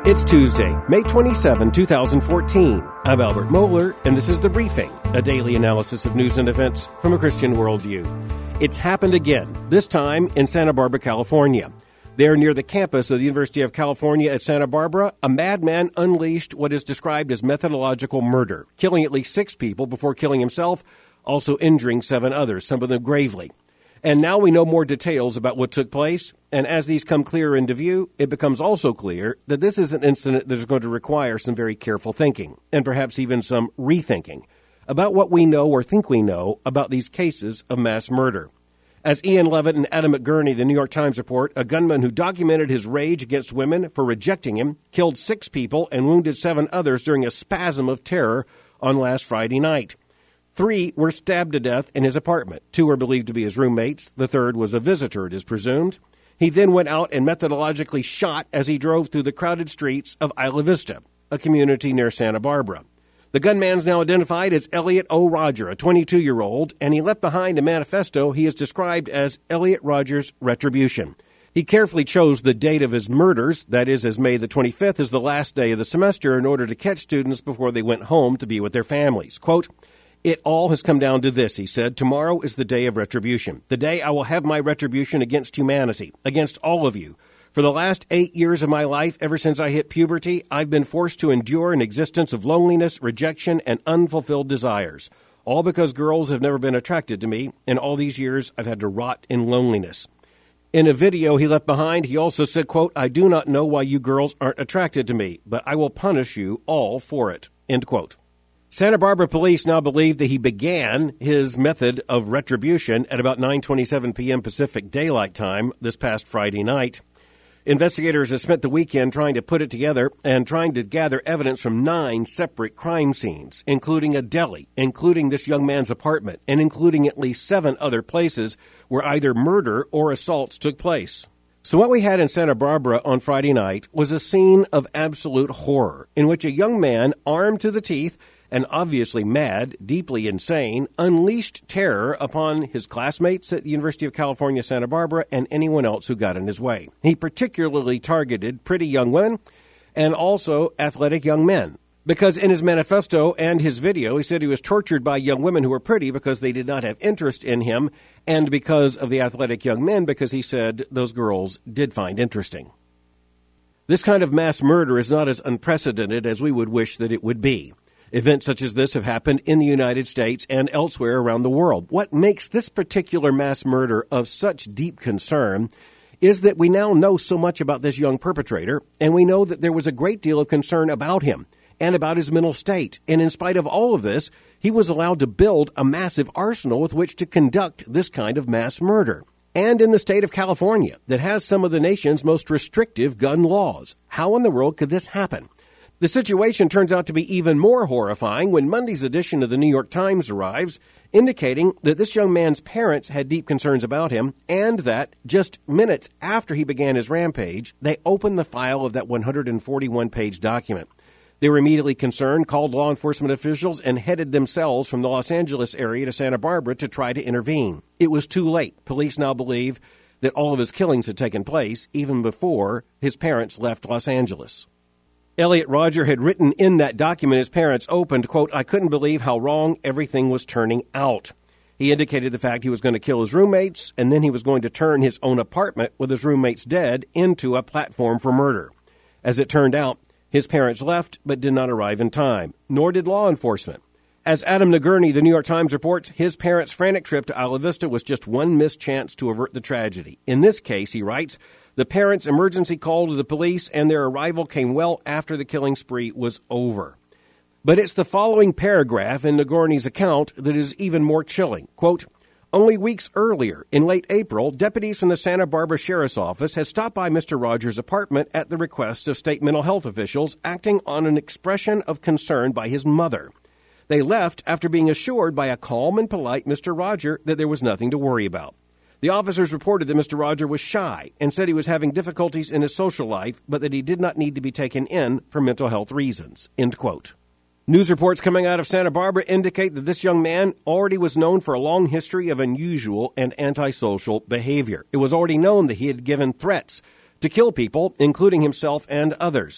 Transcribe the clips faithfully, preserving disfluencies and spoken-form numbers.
It's Tuesday, May twenty-seventh, twenty fourteen. I'm Albert Mohler, and this is The Briefing, a daily analysis of news and events from a Christian worldview. It's happened again, this time in Santa Barbara, California. There, near the campus of the University of California at Santa Barbara, a madman unleashed what is described as methodological murder, killing at least six people before killing himself, also injuring seven others, some of them gravely. And now we know more details about what took place, and as these come clearer into view, it becomes also clear that this is an incident that is going to require some very careful thinking, and perhaps even some rethinking, about what we know or think we know about these cases of mass murder. As Ian Levitt and Adam McGurney, the New York Times report, a gunman who documented his rage against women for rejecting him killed six people and wounded seven others during a spasm of terror on last Friday night. Three were stabbed to death in his apartment. Two were believed to be his roommates. The third was a visitor, it is presumed. He then went out and methodologically shot as he drove through the crowded streets of Isla Vista, a community near Santa Barbara. The gunman's now identified as Elliot O. Rodger, a twenty-two-year-old, and he left behind a manifesto he has described as Elliot Rodger's Retribution. He carefully chose the date of his murders, that is, as May the twenty-fifth is the last day of the semester, in order to catch students before they went home to be with their families. Quote, "It all has come down to this," he said. "Tomorrow is the day of retribution, the day I will have my retribution against humanity, against all of you. For the last eight years of my life, ever since I hit puberty, I've been forced to endure an existence of loneliness, rejection, and unfulfilled desires, all because girls have never been attracted to me, and all these years I've had to rot in loneliness." In a video he left behind, he also said, quote, "I do not know why you girls aren't attracted to me, but I will punish you all for it," end quote. Santa Barbara police now believe that he began his method of retribution at about nine twenty-seven p.m. Pacific Daylight Time this past Friday night. Investigators have spent the weekend trying to put it together and trying to gather evidence from nine separate crime scenes, including a deli, including this young man's apartment, and including at least seven other places where either murder or assaults took place. So what we had in Santa Barbara on Friday night was a scene of absolute horror in which a young man, armed to the teeth and obviously mad, deeply insane, unleashed terror upon his classmates at the University of California, Santa Barbara, and anyone else who got in his way. He particularly targeted pretty young women and also athletic young men, because in his manifesto and his video, he said he was tortured by young women who were pretty because they did not have interest in him, and because of the athletic young men because he said those girls did find interesting. This kind of mass murder is not as unprecedented as we would wish that it would be. Events such as this have happened in the United States and elsewhere around the world. What makes this particular mass murder of such deep concern is that we now know so much about this young perpetrator, and we know that there was a great deal of concern about him and about his mental state. And in spite of all of this, he was allowed to build a massive arsenal with which to conduct this kind of mass murder. And in the state of California, that has some of the nation's most restrictive gun laws. How in the world could this happen? The situation turns out to be even more horrifying when Monday's edition of the New York Times arrives, indicating that this young man's parents had deep concerns about him and that just minutes after he began his rampage, they opened the file of that one hundred forty-one page document. They were immediately concerned, called law enforcement officials, and headed themselves from the Los Angeles area to Santa Barbara to try to intervene. It was too late. Police now believe that all of his killings had taken place even before his parents left Los Angeles. Elliot Rodger had written in that document his parents opened, quote, "I couldn't believe how wrong everything was turning out." He indicated the fact he was going to kill his roommates, and then he was going to turn his own apartment with his roommates dead into a platform for murder. As it turned out, his parents left but did not arrive in time, nor did law enforcement. As Adam McGurney, the New York Times reports, his parents' frantic trip to Isla Vista was just one missed chance to avert the tragedy. In this case, he writes, the parents' emergency call to the police and their arrival came well after the killing spree was over. But it's the following paragraph in McGurney's account that is even more chilling. Quote, "Only weeks earlier, in late April, deputies from the Santa Barbara Sheriff's Office had stopped by Mister Rodger's apartment at the request of state mental health officials acting on an expression of concern by his mother. They left after being assured by a calm and polite Mister Rodger that there was nothing to worry about. The officers reported that Mister Rodger was shy and said he was having difficulties in his social life, but that he did not need to be taken in for mental health reasons." End quote. News reports coming out of Santa Barbara indicate that this young man already was known for a long history of unusual and antisocial behavior. It was already known that he had given threats to kill people, including himself and others.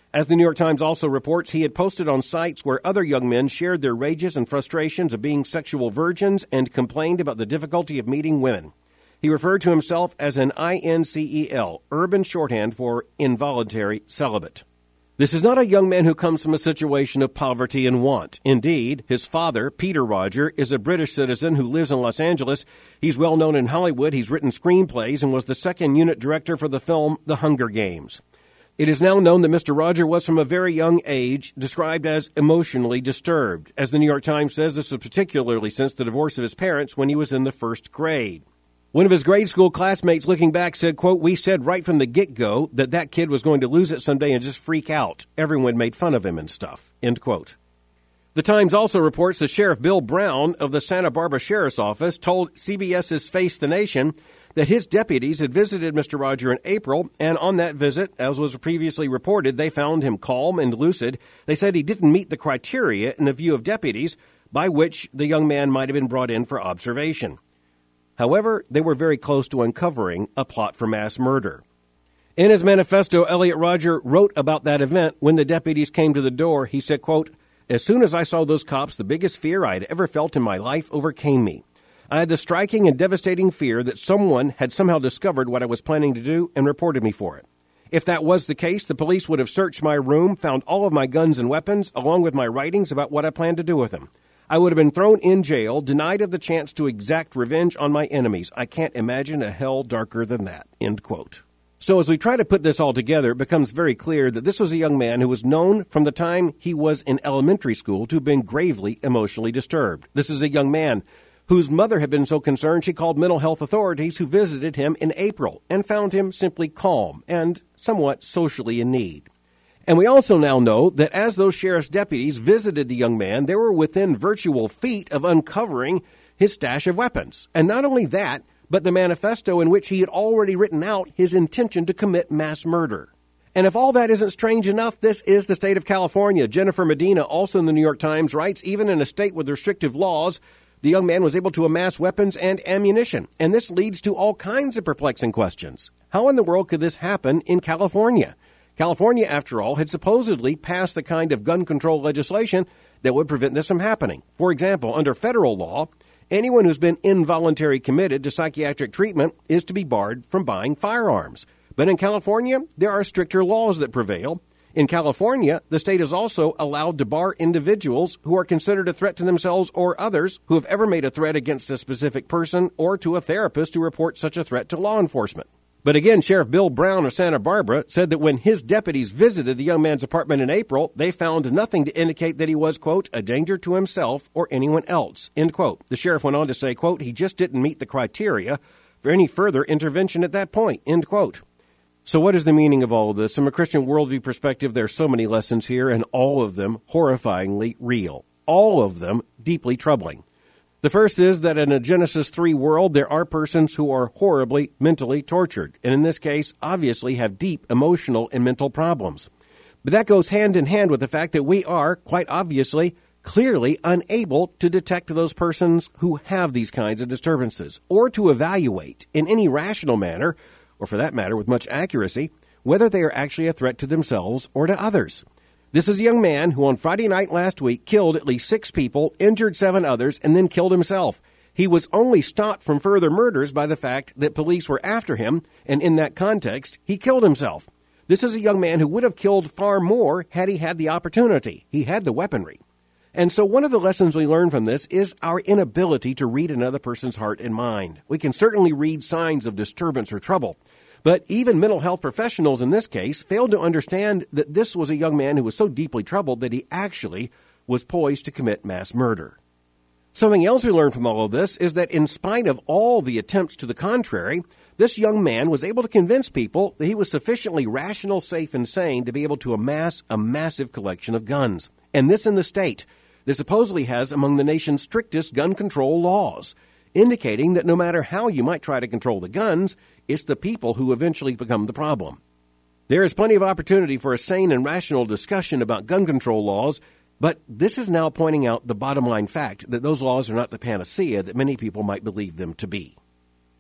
As the New York Times also reports, he had posted on sites where other young men shared their rages and frustrations of being sexual virgins and complained about the difficulty of meeting women. He referred to himself as an I N C E L, urban shorthand for involuntary celibate. This is not a young man who comes from a situation of poverty and want. Indeed, his father, Peter Roger, is a British citizen who lives in Los Angeles. He's well known in Hollywood. He's written screenplays and was the second unit director for the film The Hunger Games. It is now known that Mister Roger was from a very young age described as emotionally disturbed. As the New York Times says, this was particularly since the divorce of his parents when he was in the first grade. One of his grade school classmates, looking back, said, quote, "We said right from the get-go that that kid was going to lose it someday and just freak out. Everyone made fun of him and stuff," end quote. The Times also reports that Sheriff Bill Brown of the Santa Barbara Sheriff's Office told CBS's Face the Nation that his deputies had visited Mister Roger in April, and on that visit, as was previously reported, they found him calm and lucid. They said he didn't meet the criteria in the view of deputies by which the young man might have been brought in for observation. However, they were very close to uncovering a plot for mass murder. In his manifesto, Elliot Rodger wrote about that event when the deputies came to the door. He said, quote, "As soon as I saw those cops, the biggest fear I had ever felt in my life overcame me. I had the striking and devastating fear that someone had somehow discovered what I was planning to do and reported me for it. If that was the case, the police would have searched my room, found all of my guns and weapons, along with my writings about what I planned to do with them. I would have been thrown in jail, denied of the chance to exact revenge on my enemies. I can't imagine a hell darker than that," end quote. So as we try to put this all together, it becomes very clear that this was a young man who was known from the time he was in elementary school to have been gravely emotionally disturbed. This is a young man whose mother had been so concerned she called mental health authorities who visited him in April and found him simply calm and somewhat socially in need. And we also now know that as those sheriff's deputies visited the young man, they were within virtual feet of uncovering his stash of weapons. And not only that, but the manifesto in which he had already written out his intention to commit mass murder. And if all that isn't strange enough, this is the state of California. Jennifer Medina, also in the New York Times, writes, even in a state with restrictive laws, the young man was able to amass weapons and ammunition. And this leads to all kinds of perplexing questions. How in the world could this happen in California? California, after all, had supposedly passed the kind of gun control legislation that would prevent this from happening. For example, under federal law, anyone who's been involuntarily committed to psychiatric treatment is to be barred from buying firearms. But in California, there are stricter laws that prevail. In California, the state is also allowed to bar individuals who are considered a threat to themselves or others who have ever made a threat against a specific person or to a therapist to report such a threat to law enforcement. But again, Sheriff Bill Brown of Santa Barbara said that when his deputies visited the young man's apartment in April, they found nothing to indicate that he was, quote, a danger to himself or anyone else, end quote. The sheriff went on to say, quote, he just didn't meet the criteria for any further intervention at that point, end quote. So what is the meaning of all of this? From a Christian worldview perspective, there are so many lessons here, and all of them horrifyingly real. All of them deeply troubling. The first is that in a Genesis three world, there are persons who are horribly mentally tortured, and in this case, obviously have deep emotional and mental problems. But that goes hand in hand with the fact that we are, quite obviously, clearly unable to detect those persons who have these kinds of disturbances, or to evaluate in any rational manner, or for that matter with much accuracy, whether they are actually a threat to themselves or to others. This is a young man who on Friday night last week killed at least six people, injured seven others, and then killed himself. He was only stopped from further murders by the fact that police were after him, and in that context, he killed himself. This is a young man who would have killed far more had he had the opportunity. He had the weaponry. And so one of the lessons we learn from this is our inability to read another person's heart and mind. We can certainly read signs of disturbance or trouble, but even mental health professionals in this case failed to understand that this was a young man who was so deeply troubled that he actually was poised to commit mass murder. Something else we learn from all of this is that in spite of all the attempts to the contrary, this young man was able to convince people that he was sufficiently rational, safe, and sane to be able to amass a massive collection of guns. And this in the state that supposedly has among the nation's strictest gun control laws, indicating that no matter how you might try to control the guns, it's the people who eventually become the problem. There is plenty of opportunity for a sane and rational discussion about gun control laws, but this is now pointing out the bottom line fact that those laws are not the panacea that many people might believe them to be.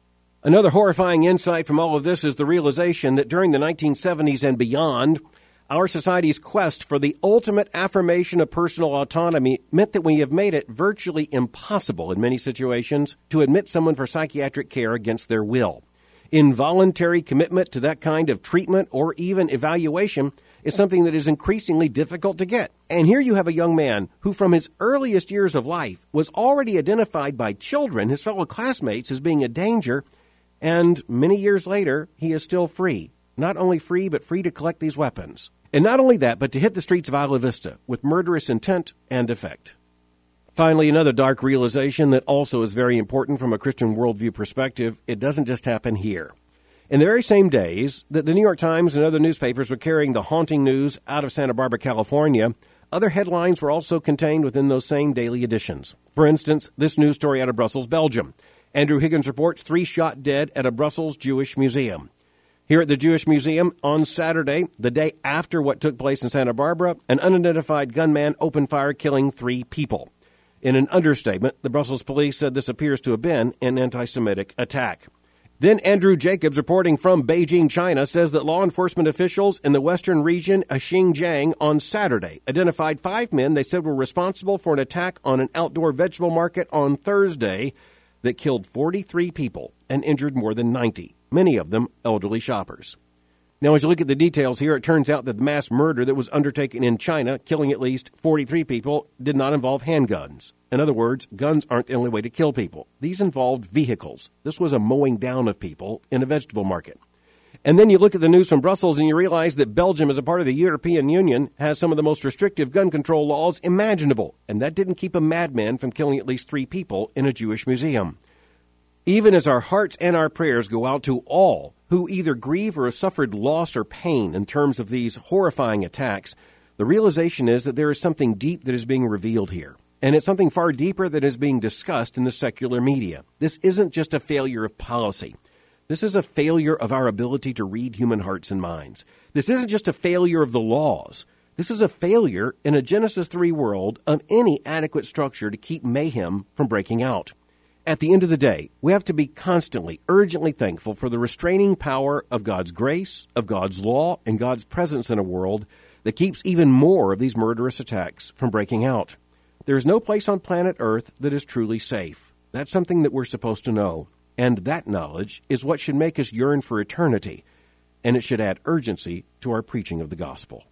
Another horrifying insight from all of this is the realization that during the nineteen seventies and beyond, Our society's quest for the ultimate affirmation of personal autonomy meant that we have made it virtually impossible in many situations to admit someone for psychiatric care against their will. Involuntary commitment to that kind of treatment or even evaluation is something that is increasingly difficult to get. And here you have a young man who from his earliest years of life was already identified by children, his fellow classmates, as being a danger, and many years later, he is still free. Not only free, but free to collect these weapons. And not only that, but to hit the streets of Isla Vista with murderous intent and effect. Finally, another dark realization that also is very important from a Christian worldview perspective, it doesn't just happen here. In the very same days that the New York Times and other newspapers were carrying the haunting news out of Santa Barbara, California, other headlines were also contained within those same daily editions. For instance, this news story out of Brussels, Belgium. Andrew Higgins reports three shot dead at a Brussels Jewish museum. Here at the Jewish Museum, on Saturday, the day after what took place in Santa Barbara, an unidentified gunman opened fire, killing three people. In an understatement, the Brussels police said this appears to have been an anti-Semitic attack. Then Andrew Jacobs, reporting from Beijing, China, says that law enforcement officials in the western region of Xinjiang on Saturday identified five men they said were responsible for an attack on an outdoor vegetable market on Thursday that killed forty-three people and injured more than ninety, many of them elderly shoppers. Now, as you look at the details here, it turns out that the mass murder that was undertaken in China, killing at least forty-three people, did not involve handguns. In other words, guns aren't the only way to kill people. These involved vehicles. This was a mowing down of people in a vegetable market. And then you look at the news from Brussels and you realize that Belgium, as a part of the European Union, has some of the most restrictive gun control laws imaginable. And that didn't keep a madman from killing at least three people in a Jewish museum. Even as our hearts and our prayers go out to all who either grieve or have suffered loss or pain in terms of these horrifying attacks, the realization is that there is something deep that is being revealed here. And it's something far deeper that is being discussed in the secular media. This isn't just a failure of policy. This is a failure of our ability to read human hearts and minds. This isn't just a failure of the laws. This is a failure in a Genesis three world of any adequate structure to keep mayhem from breaking out. At the end of the day, we have to be constantly, urgently thankful for the restraining power of God's grace, of God's law, and God's presence in a world that keeps even more of these murderous attacks from breaking out. There is no place on planet Earth that is truly safe. That's something that we're supposed to know. And that knowledge is what should make us yearn for eternity, and it should add urgency to our preaching of the gospel.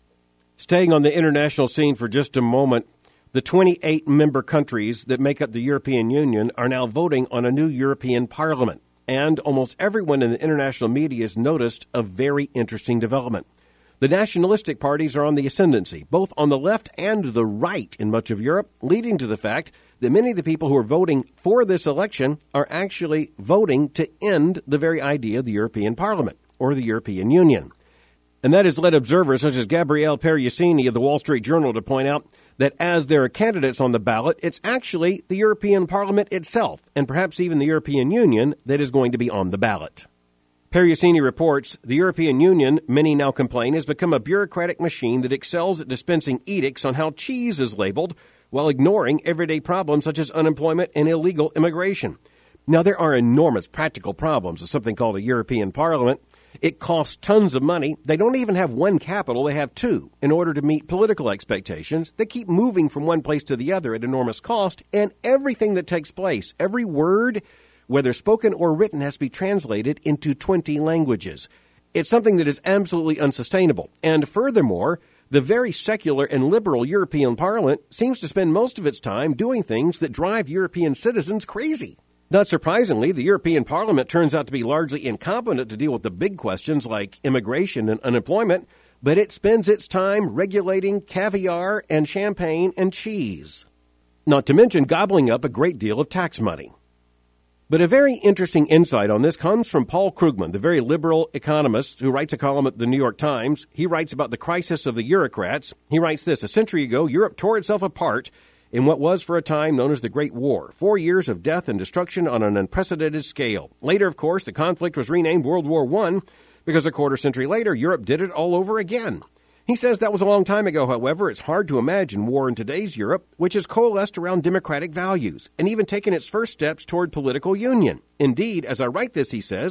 Staying on the international scene for just a moment, the twenty-eight member countries that make up the European Union are now voting on a new European Parliament, and almost everyone in the international media has noticed a very interesting development. The nationalistic parties are on the ascendancy, both on the left and the right in much of Europe, leading to the fact that many of the people who are voting for this election are actually voting to end the very idea of the European Parliament or the European Union. And that has led observers such as Gabriele Perriasini of the Wall Street Journal to point out that as there are candidates on the ballot, it's actually the European Parliament itself, and perhaps even the European Union, that is going to be on the ballot. Perriasini reports, the European Union, many now complain, has become a bureaucratic machine that excels at dispensing edicts on how cheese is labeled while ignoring everyday problems such as unemployment and illegal immigration. Now, there are enormous practical problems with something called a European Parliament. It costs tons of money. They don't even have one capital. They have two in order to meet political expectations. They keep moving from one place to the other at enormous cost, and everything that takes place, every word, whether spoken or written, has to be translated into twenty languages. It's something that is absolutely unsustainable. And furthermore, the very secular and liberal European Parliament seems to spend most of its time doing things that drive European citizens crazy. Not surprisingly, the European Parliament turns out to be largely incompetent to deal with the big questions like immigration and unemployment, but it spends its time regulating caviar and champagne and cheese, not to mention gobbling up a great deal of tax money. But a very interesting insight on this comes from Paul Krugman, the very liberal economist who writes a column at the New York Times. He writes about the crisis of the Eurocrats. He writes this: a century ago, Europe tore itself apart in what was for a time known as the Great War. Four years of death and destruction on an unprecedented scale. Later, of course, the conflict was renamed World War One because a quarter century later, Europe did it all over again. He says that was a long time ago, however. It's hard to imagine war in today's Europe, which has coalesced around democratic values and even taken its first steps toward political union. Indeed, as I write this, he says,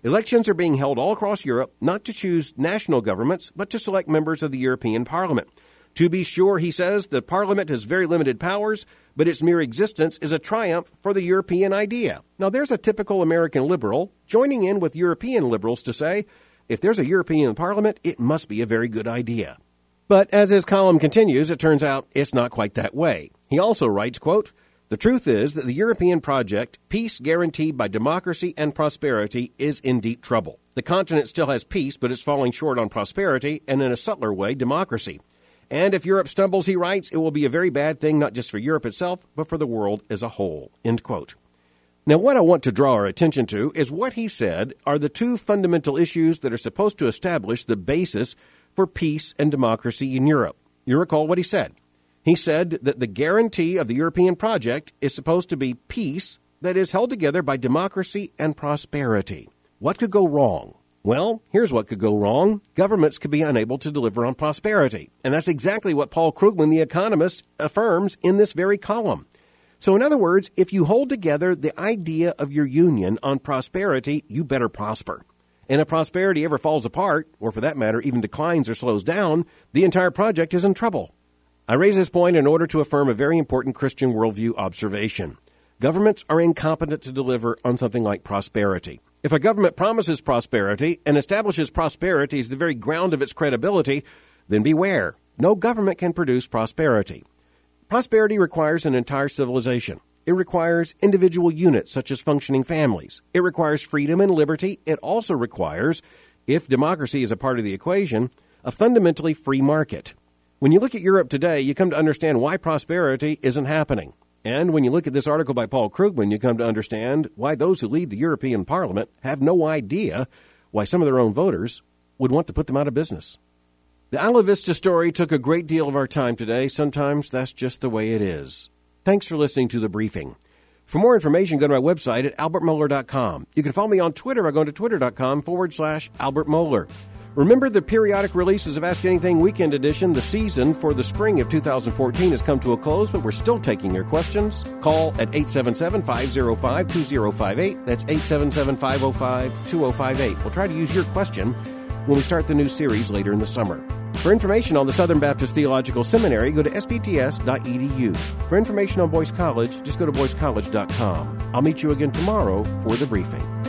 Elections are being held all across Europe, not to choose national governments, but to select members of the European Parliament. To be sure, he says, the Parliament has very limited powers, but its mere existence is a triumph for the European idea. Now, there's a typical American liberal joining in with European liberals to say, if there's a European Parliament, it must be a very good idea. But as his column continues, it turns out it's not quite that way. He also writes, quote, the truth is that the European project, peace guaranteed by democracy and prosperity, is in deep trouble. The continent still has peace, but it's falling short on prosperity and, in a subtler way, democracy. And if Europe stumbles, he writes, it will be a very bad thing not just for Europe itself, but for the world as a whole. End quote. Now, what I want to draw our attention to is what he said are the two fundamental issues that are supposed to establish the basis for peace and democracy in Europe. You recall what he said. He said that the guarantee of the European project is supposed to be peace that is held together by democracy and prosperity. What could go wrong? Well, here's what could go wrong. Governments could be unable to deliver on prosperity. And that's exactly what Paul Krugman, the economist, affirms in this very column. So in other words, if you hold together the idea of your union on prosperity, you better prosper. And if prosperity ever falls apart, or for that matter, even declines or slows down, the entire project is in trouble. I raise this point in order to affirm a very important Christian worldview observation. Governments are incompetent to deliver on something like prosperity. If a government promises prosperity and establishes prosperity as the very ground of its credibility, then beware. No government can produce prosperity. Prosperity requires an entire civilization. It requires individual units, such as functioning families. It requires freedom and liberty. It also requires, if democracy is a part of the equation, a fundamentally free market. When you look at Europe today, you come to understand why prosperity isn't happening. And when you look at this article by Paul Krugman, you come to understand why those who lead the European Parliament have no idea why some of their own voters would want to put them out of business. The Isla Vista story took a great deal of our time today. Sometimes that's just the way it is. Thanks for listening to The Briefing. For more information, go to my website at albert mohler dot com. You can follow me on Twitter by going to twitter.com forward slash Albert Mohler. Remember the periodic releases of Ask Anything Weekend Edition. The season for the spring of two thousand fourteen has come to a close, but we're still taking your questions. Call at eight seven seven, five oh five, two oh five eight. That's eight seven seven, five oh five, two oh five eight. We'll try to use your question when we start the new series later in the summer. For information on the Southern Baptist Theological Seminary, go to s b t s dot e d u. For information on Boyce College, just go to boyce college dot com. I'll meet you again tomorrow for The Briefing.